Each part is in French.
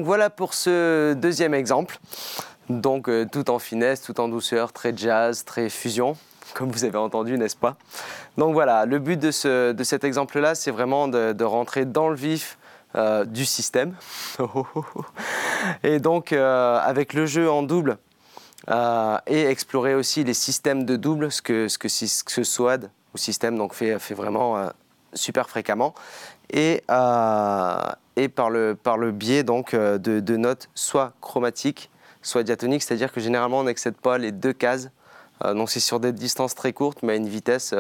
voilà pour ce deuxième exemple. Donc tout en finesse, tout en douceur, très jazz, très fusion, comme vous avez entendu, n'est-ce pas? Donc voilà, le but de cet exemple-là, c'est vraiment de rentrer dans le vif du système. Et donc avec le jeu en double et explorer aussi les systèmes de double, ce que SWAD ou système donc fait vraiment super fréquemment. Et par le biais donc, de notes soit chromatiques, soit diatoniques, c'est-à-dire que généralement on n'excède pas les 2 cases. Donc c'est sur des distances très courtes, mais à une vitesse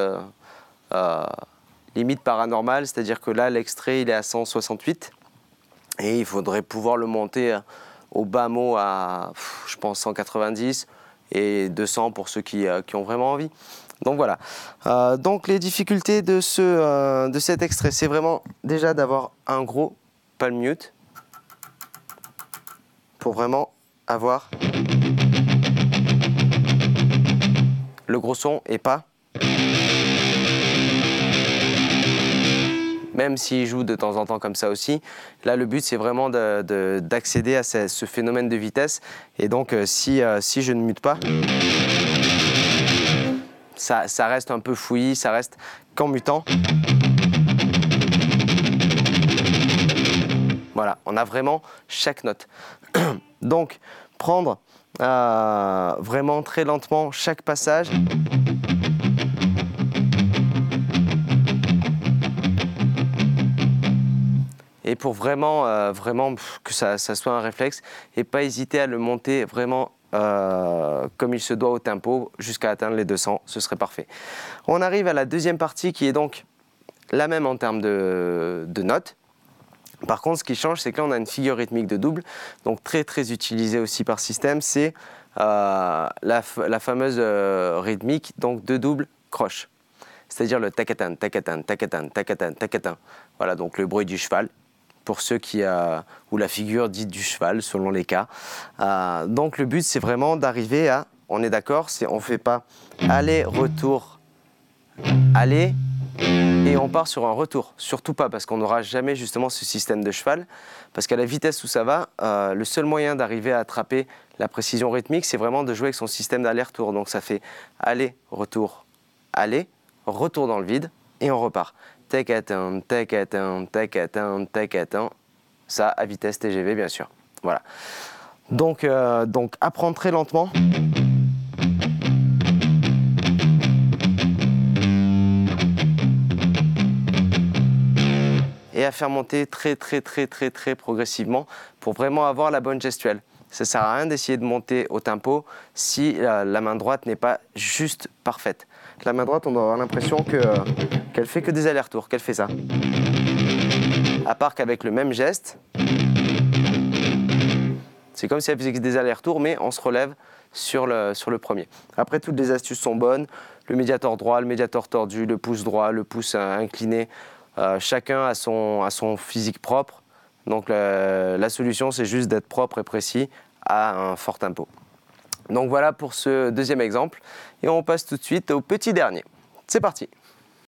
limite paranormale, c'est-à-dire que là l'extrait il est à 168 et il faudrait pouvoir le monter au bas mot à je pense 190 et 200 pour ceux qui ont vraiment envie. Donc voilà. Donc les difficultés de cet extrait, c'est vraiment déjà d'avoir un gros palm mute pour vraiment avoir le gros son et pas. Même s'il joue de temps en temps comme ça aussi, là le but c'est vraiment d'accéder à ce phénomène de vitesse. Et donc si je ne mute pas, ça reste un peu fouillis, ça reste qu'en mutant. Voilà, on a vraiment chaque note. Donc prendre vraiment très lentement chaque passage. Et pour vraiment que ça soit un réflexe et pas hésiter à le monter vraiment comme il se doit au tempo jusqu'à atteindre les 200, ce serait parfait. On arrive à la deuxième partie qui est donc la même en termes de notes. Par contre, ce qui change, c'est que là, on a une figure rythmique de double, donc très très utilisée aussi par système, c'est la fameuse rythmique donc de double croche. C'est-à-dire le takatan, takatan, takatan, takatan, takatan. Voilà, donc le bruit du cheval. Pour ceux ou la figure dite du cheval, selon les cas. Donc le but, c'est vraiment d'arriver à, on est d'accord, on ne fait pas aller, retour, aller, et on part sur un retour. Surtout pas, parce qu'on n'aura jamais justement ce système de cheval, parce qu'à la vitesse où ça va, le seul moyen d'arriver à attraper la précision rythmique, c'est vraiment de jouer avec son système d'aller-retour. Donc ça fait aller, retour dans le vide, et on repart. Takatan, takatan, takatan, takatan. Ça à vitesse TGV bien sûr. Voilà. Donc apprendre très lentement. Et à faire monter très progressivement pour vraiment avoir la bonne gestuelle. Ça ne sert à rien d'essayer de monter au tempo si la main droite n'est pas juste parfaite. La main droite, on doit avoir l'impression qu'elle fait que des allers-retours, qu'elle fait ça. À part qu'avec le même geste, c'est comme si elle faisait des allers-retours, mais on se relève sur le premier. Après, toutes les astuces sont bonnes. Le médiator droit, le médiator tordu, le pouce droit, le pouce incliné. Chacun a son physique propre. Donc la solution, c'est juste d'être propre et précis à un fort tempo. Donc voilà pour ce deuxième exemple. Et on passe tout de suite au petit dernier. C'est parti!